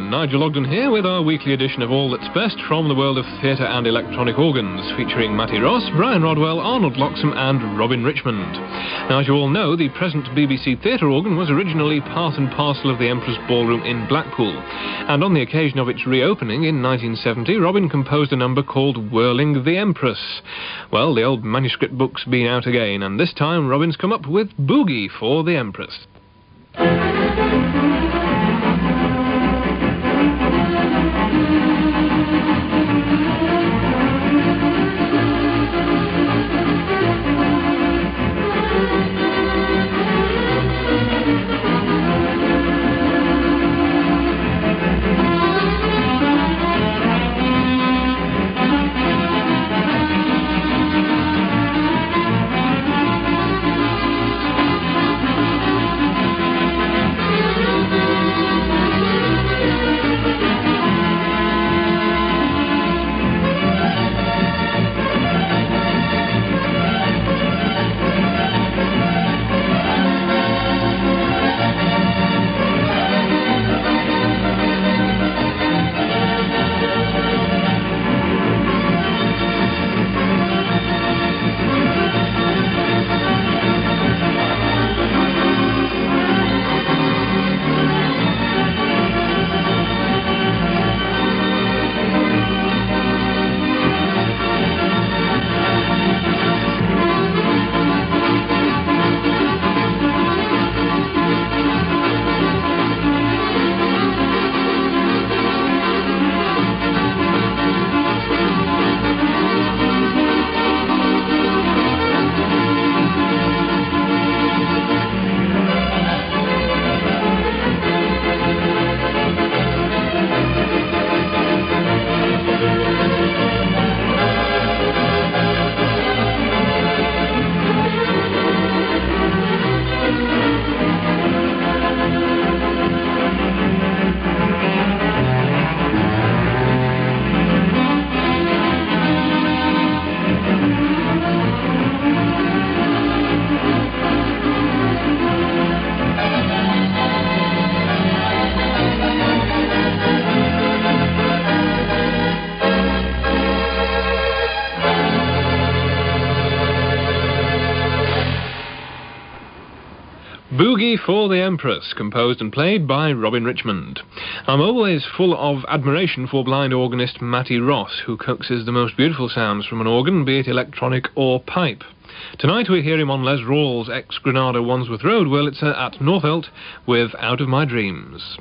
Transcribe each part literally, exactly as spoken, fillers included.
afternoon, Nigel Ogden here with our weekly edition of All That's Best from the world of theatre and electronic organs, featuring Matty Ross, Brian Rodwell, Arnold Loxham and Robin Richmond. Now, as you all know, the present B B C theatre organ was originally part and parcel of the Empress Ballroom in Blackpool, and on the occasion of its reopening in nineteen seventy, Robin composed a number called Whirling the Empress. Well, the old manuscript book's been out again, and this time Robin's come up with Boogie for the Empress. Boogie for the Empress, composed and played by Robin Richmond. I'm always full of admiration for blind organist Matty Ross, who coaxes the most beautiful sounds from an organ, be it electronic or pipe. Tonight we hear him on Les Rawls' ex-Granada Wandsworth Road Wurlitzer at Northolt with Out of My Dreams.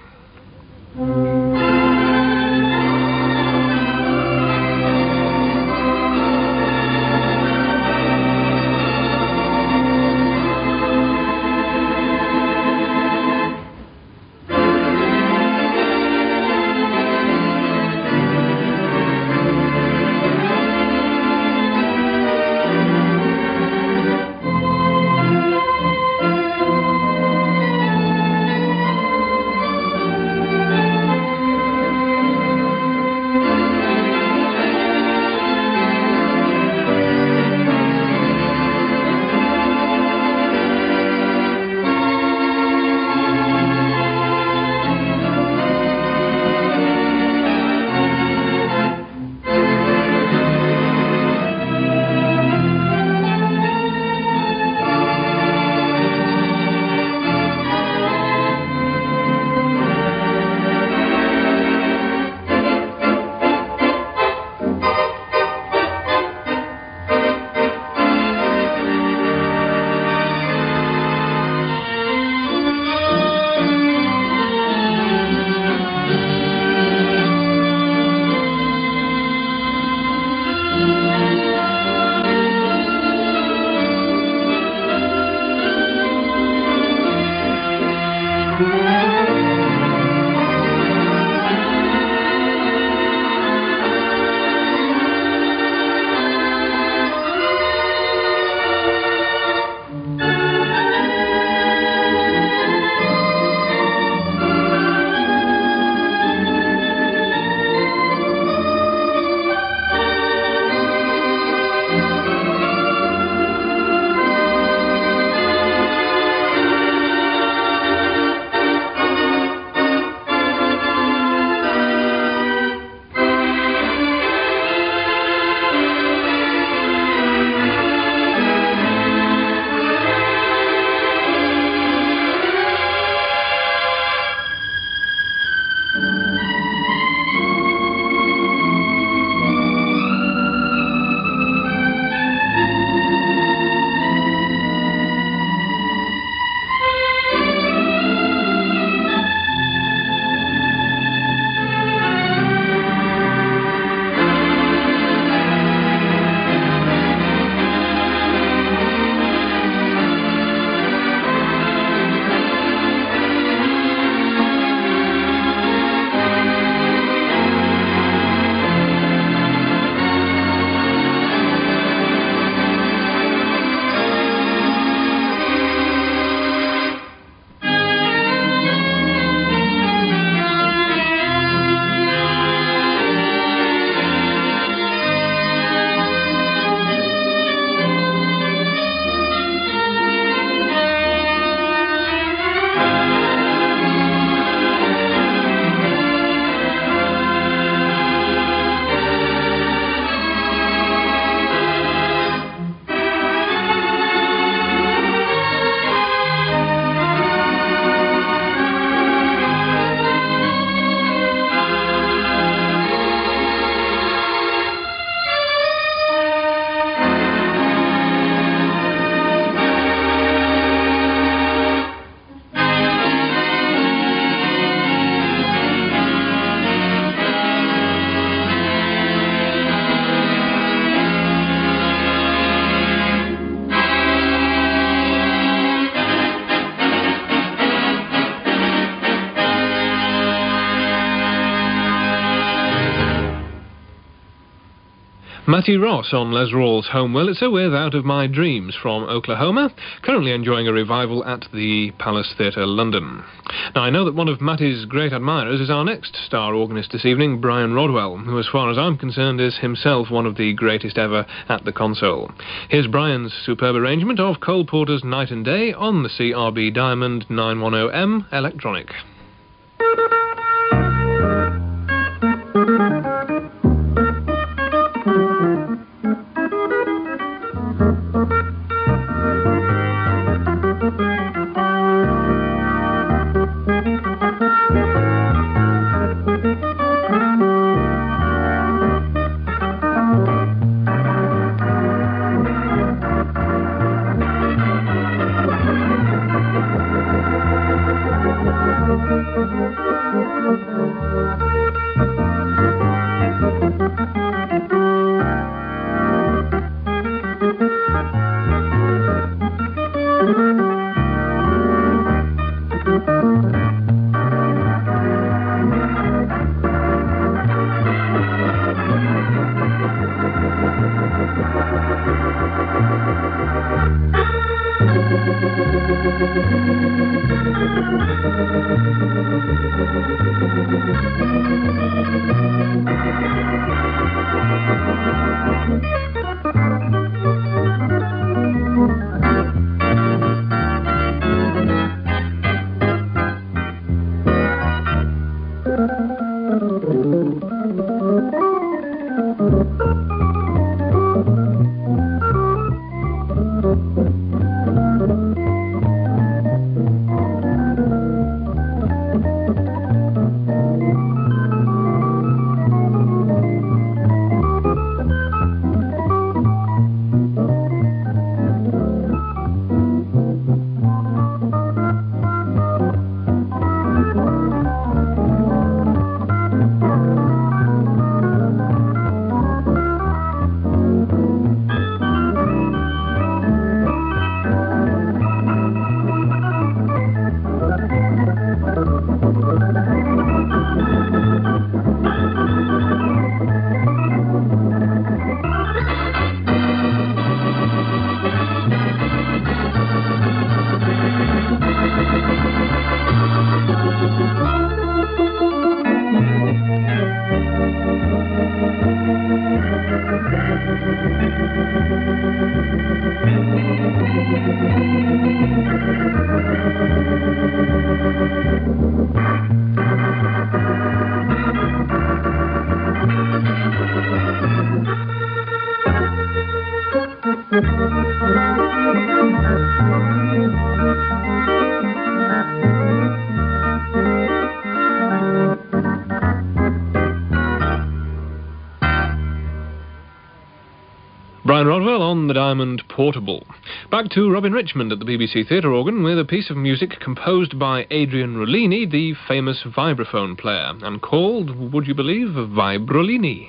Matty Ross on Les Rawls' Home Wurlitzer with Out of My Dreams from Oklahoma, currently enjoying a revival at the Palace Theatre, London. Now, I know that one of Matty's great admirers is our next star organist this evening, Brian Rodwell, who, as far as I'm concerned, is himself one of the greatest ever at the console. Here's Brian's superb arrangement of Cole Porter's Night and Day on the C R B Diamond nine ten M Electronic. Brian Rodwell on the Diamond Portable. Back to Robin Richmond at the B B C Theatre organ with a piece of music composed by Adrian Rollini, the famous vibraphone player, and called, would you believe, Vibrolini.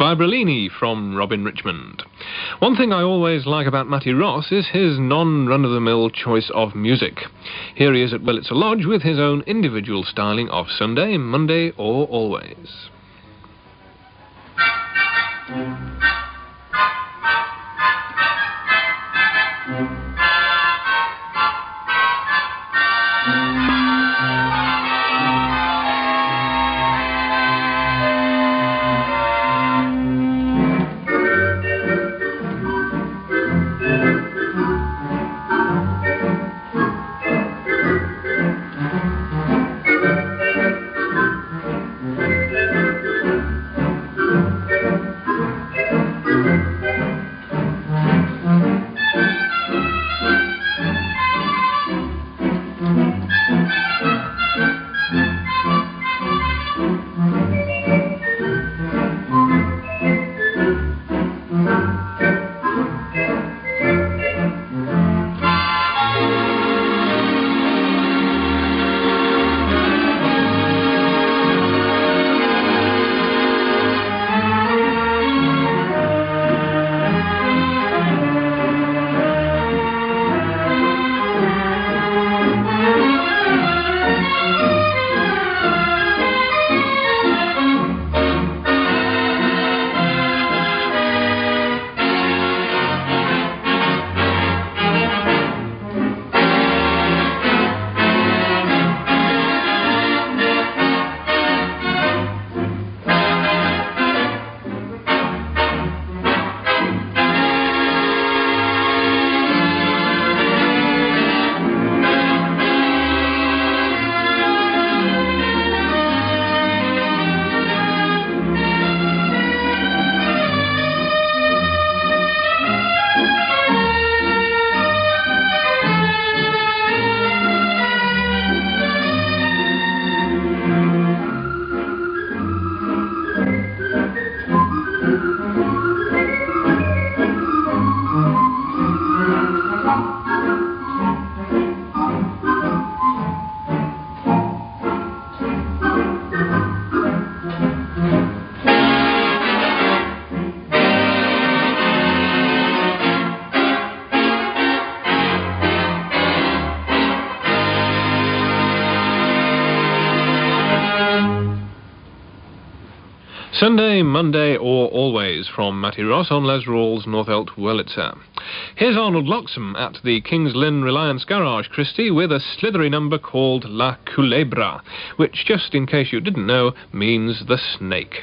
Librellini from Robin Richmond. One thing I always like about Matty Ross is his non-run-of-the-mill choice of music. Here he is at Wurlitzer Lodge with his own individual styling of Sunday, Monday or Always. Sunday, Monday or Always from Matty Ross on Les Rawls, Northolt, Wurlitzer. Here's Arnold Loxam at the Kings Lynn Reliance Garage, Christie, with a slithery number called La Culebra, which, just in case you didn't know, means the snake.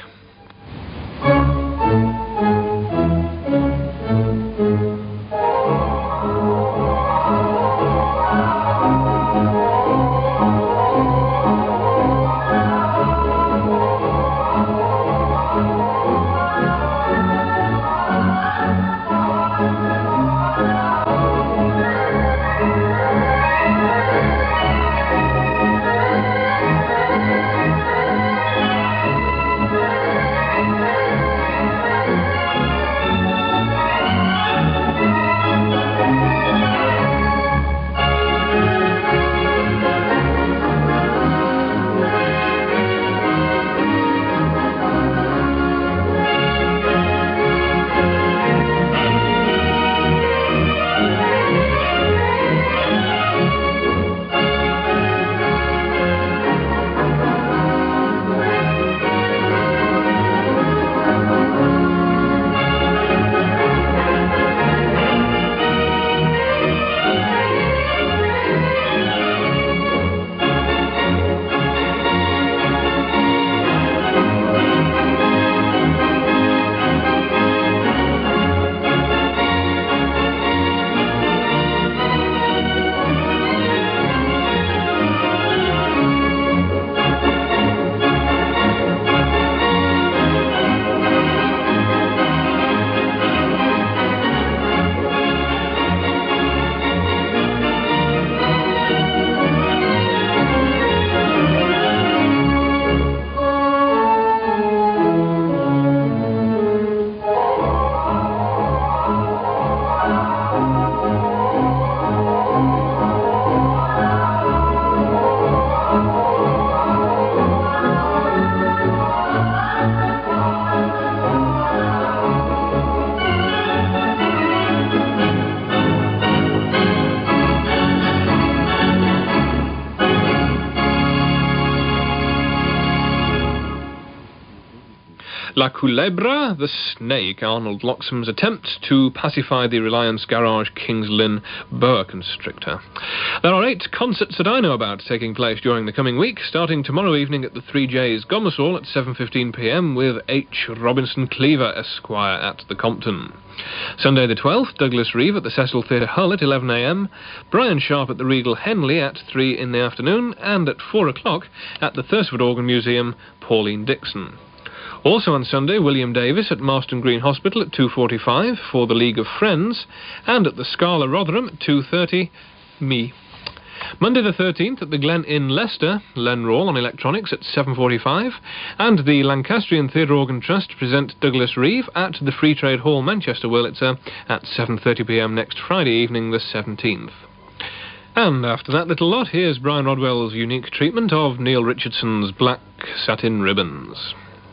La Culebra, the Snake, Arnold Loxham's attempt to pacify the Reliance Garage Kings Lynn boa constrictor. There are eight concerts that I know about taking place during the coming week, starting tomorrow evening at the Three J's Gomer's Hall at seven fifteen p m with H. Robinson Cleaver, Esquire, at the Compton. Sunday the twelfth, Douglas Reeve at the Cecil Theatre Hull at eleven a m, Brian Sharp at the Regal Henley at three in the afternoon, and at four o'clock at the Thursford Organ Museum, Pauline Dixon. Also on Sunday, William Davis at Marston Green Hospital at two forty-five for the League of Friends, and at the Scala Rotherham at two thirty, me. Monday the thirteenth at the Glen Inn Leicester, Len Rawle on electronics at seven forty-five, and the Lancastrian Theatre Organ Trust present Douglas Reeve at the Free Trade Hall, Manchester Wurlitzer at seven thirty p m next Friday evening the seventeenth. And after that little lot, here's Brian Rodwell's unique treatment of Neil Richardson's Black Satin Ribbons.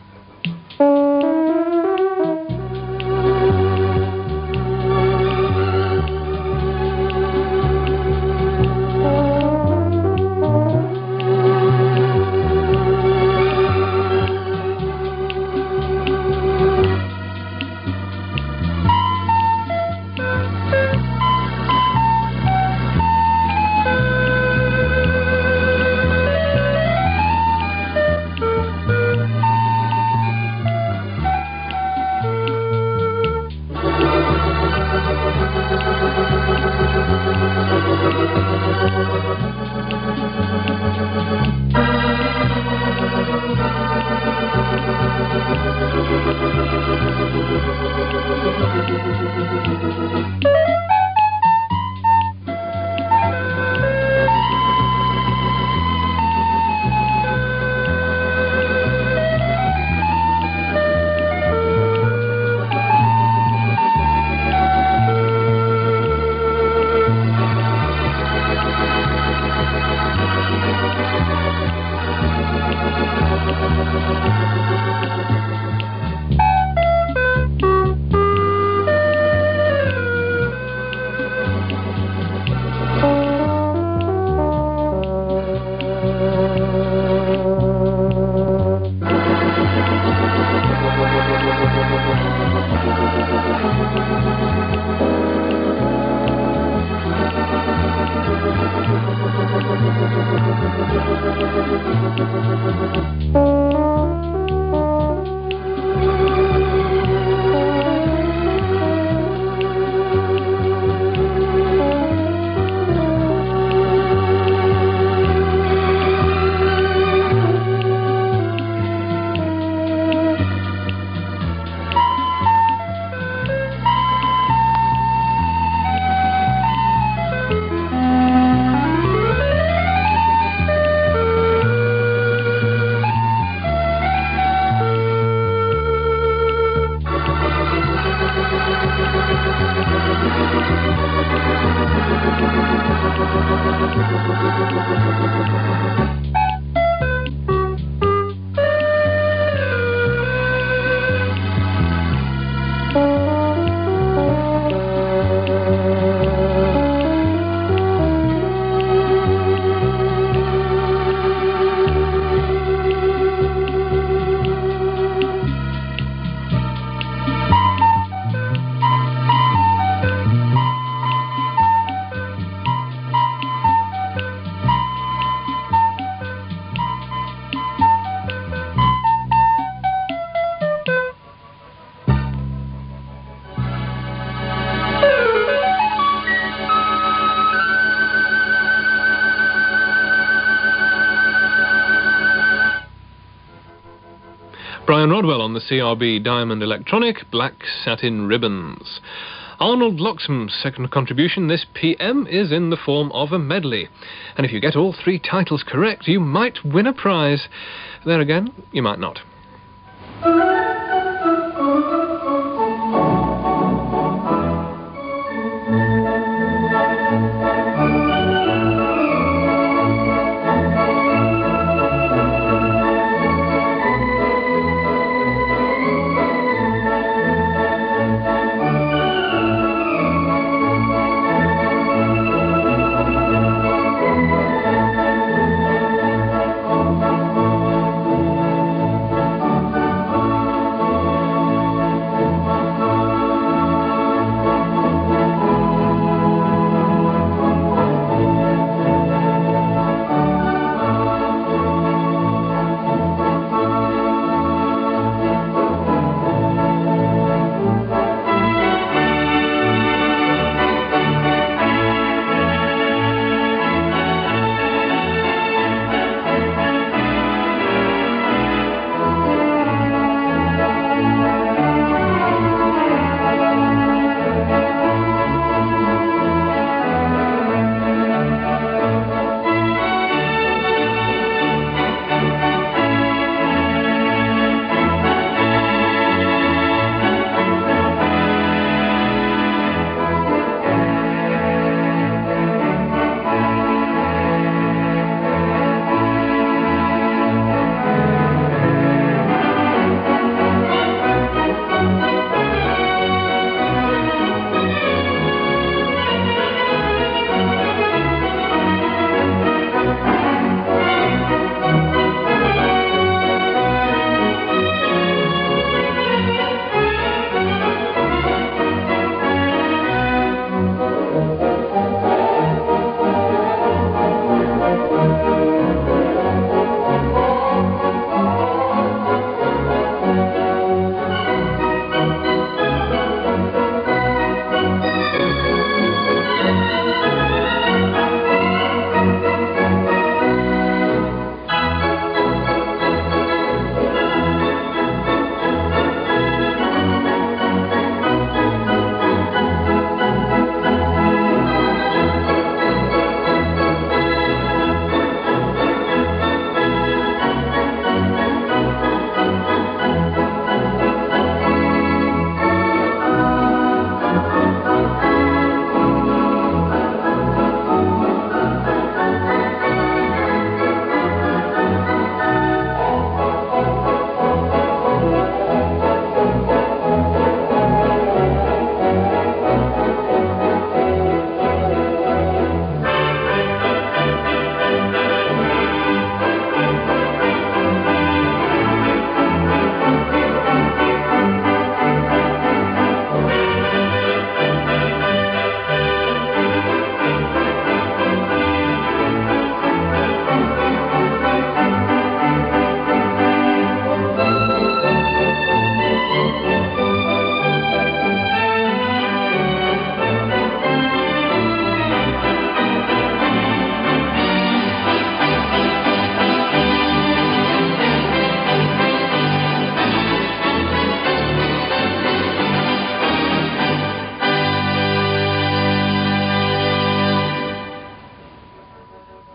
Brian Rodwell on the C R B Diamond Electronic Black Satin Ribbons. Arnold Loxham's second contribution this P M is in the form of a medley. And if you get all three titles correct, you might win a prize. There again, you might not.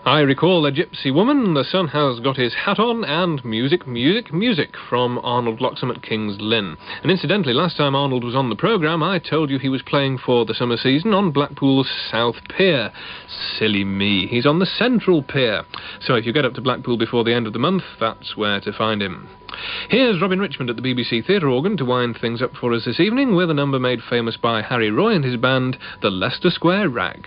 I recall a gypsy woman, the sun has got his hat on, and music, music, music from Arnold Bloxham at King's Lynn. And incidentally, last time Arnold was on the programme, I told you he was playing for the summer season on Blackpool's South Pier. Silly me, he's on the Central Pier. So if you get up to Blackpool before the end of the month, that's where to find him. Here's Robin Richmond at the B B C Theatre Organ to wind things up for us this evening with a number made famous by Harry Roy and his band, the Leicester Square Rag.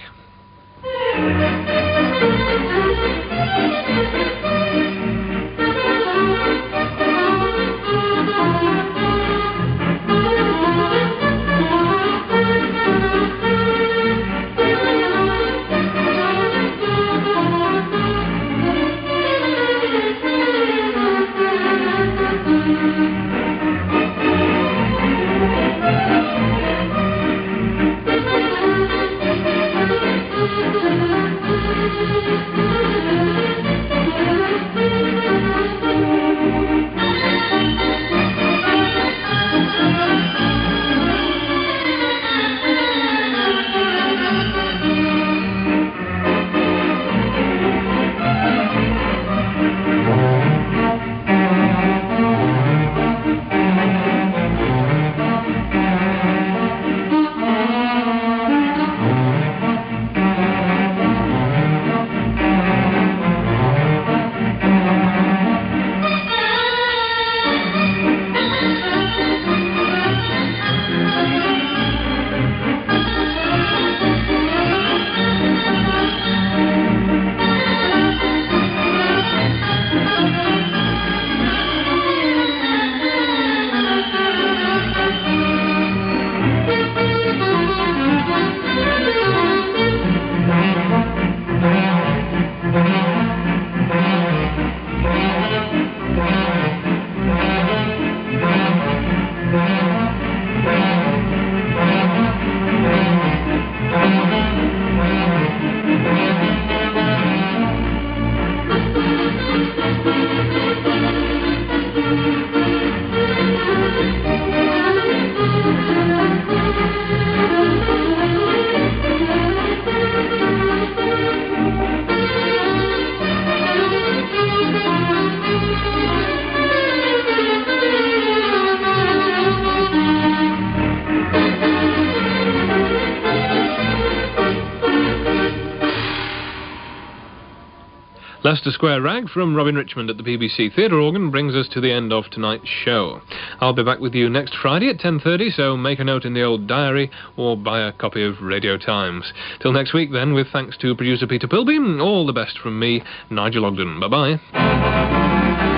Leicester Square Rag from Robin Richmond at the B B C Theatre Organ brings us to the end of tonight's show. I'll be back with you next Friday at ten thirty, so make a note in the old diary or buy a copy of Radio Times. Till next week then, with thanks to producer Peter Pilbeam, all the best from me, Nigel Ogden. Bye-bye.